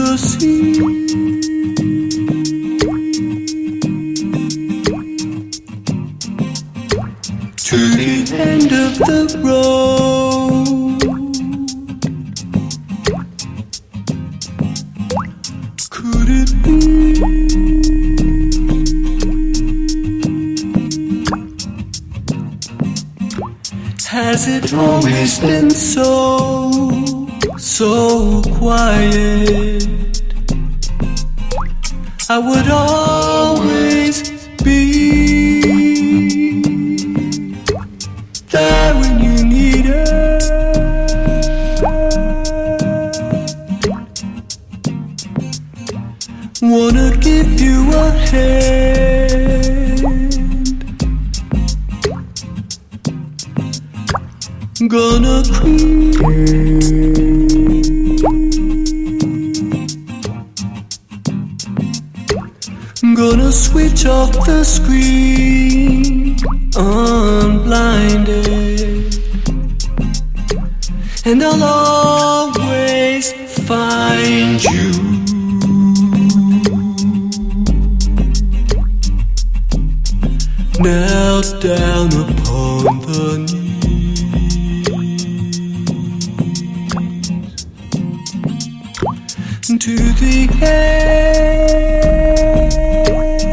the sea. To the end of the road. Could it be? Has it always been so quiet? I would always be there when you need it. Wanna give you a hand, gonna gonna switch off the screen, unblinded, and I'll always find you. Knelt down upon the knees to the end.